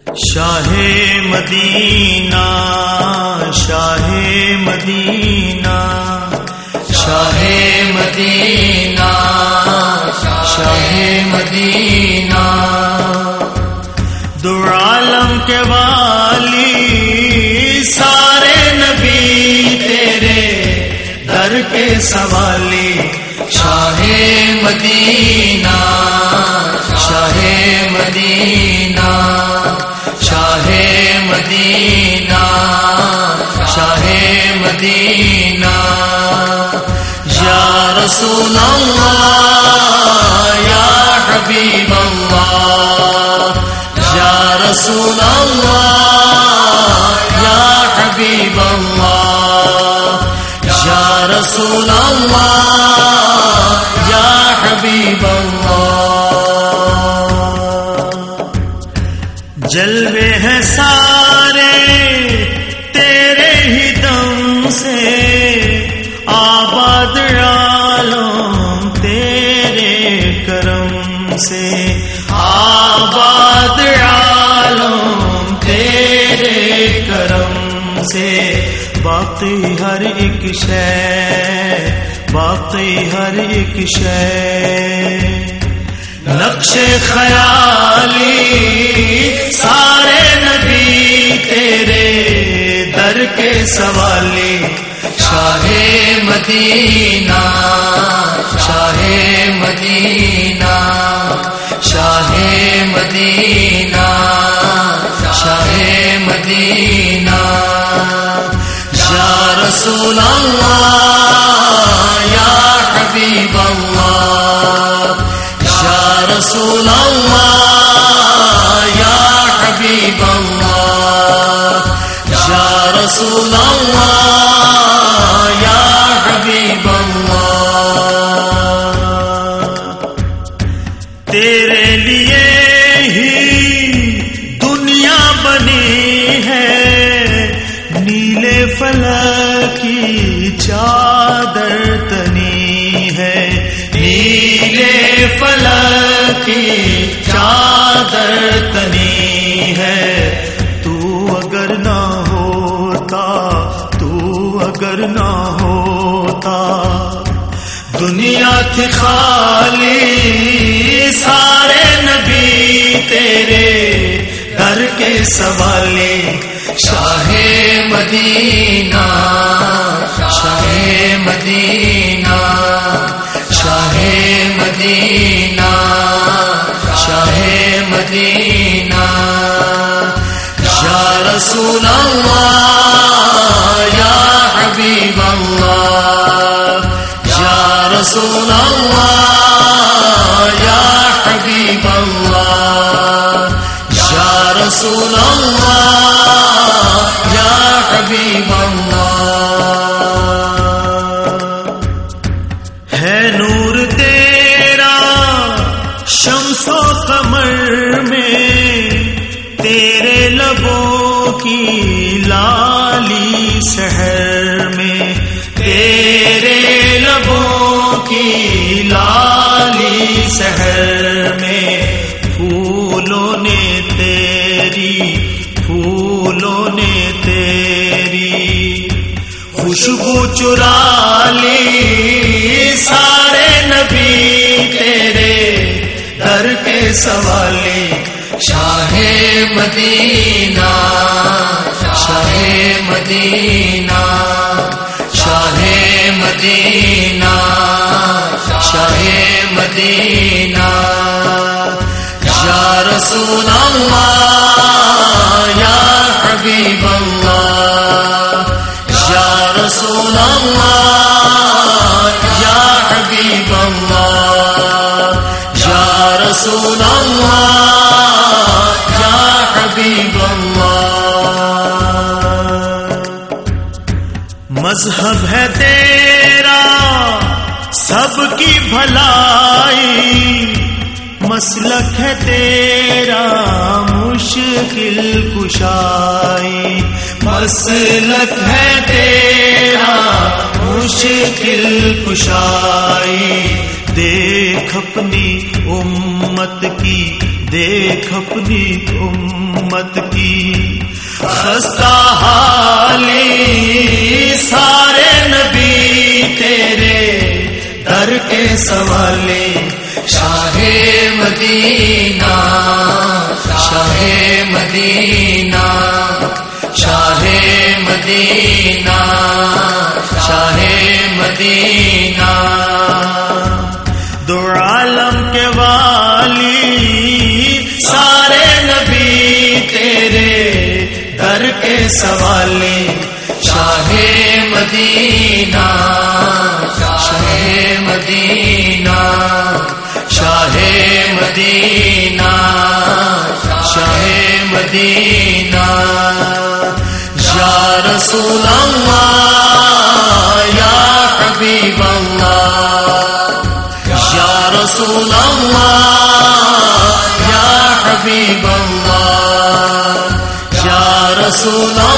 شاہ مدینہ شاہ مدینہ شاہ مدینہ شاہ مدینہ دو عالم کے والی سارے نبی تیرے در کے سوالی شاہ مدینہ شاہ مدینہ شاہ مدینہ شاہ مدینہ یا رسول اللہ یا حبیب اللہ یا رسول اللہ یا حبیب اللہ یا رسول اللہ یا حبیب اللہ جلوے ہیں سارے تیرے ہی دم سے آباد عالم تیرے کرم سے آباد عالم تیرے کرم سے باقی ہر ایک شے باقی ہر ایک شے نقش خیالی سارے نبی تیرے در کے سوالی شاہ مدینہ شاہ مدینہ شاہ مدینہ شاہ مدینہ یا رسول اللہ یا حبیب اللہ یا رسول اللہ یا حبیب اللہ یا رسول اللہ یا حبیب اللہ تیرے لیے ہی دنیا بنی ہے نیلے فلک کی چادر تنی ہے نیلے فلک کی چادر تنی ہے تو اگر نہ ہوتا تو اگر نہ ہوتا دنیا تھی خالی سارے نبی تیرے در کے سوالی شاہ مدینہ شاہ مدینہ شاہ مدینہ شاہ مدینہ یا رسول اللہ یا حبیب اللہ یا رسول اللہ یا حبیب اللہ یا رسول اللہ یا حبیب اللہ ہے نور تیرا شمس و قمر میں تیرے لبوں کی لالی سحر میں تیرے لبوں کی لالی سحر میں پھولوں نے تیری خوشبو چرا لی سارے نبی تیرے در کے سوالی شاہ مدینہ شاہ مدینہ شاہ مدینہ شاہ مدینہ یا رسول اللہ یا حبیب اللہ یا رسول اللہ یا حبیب اللہ یا رسول اللہ یا حبیب اللہ مذہب ہے تیرا سب کی بھلائی مسلک ہے تیرا مشکل کشائی مسلک ہے تیرا مشکل کشائی دیکھ اپنی امت کی دیکھ اپنی امت کی خستہ حالی، سارے نبی تیرے در کے سوالے، شاہ مدینہ شاہ مدینہ شاہ مدینہ شاہ مدینہ، دو عالم کے والی، سارے نبی تیرے در کے سوالے، شاہ مدینہ شاہ مدینہ شاہ مدینہ شاہ مدینہ، یا رسول اللہ یا حبیب اللہ، یا رسول اللہ یا حبیب اللہ، یا رسول اللہ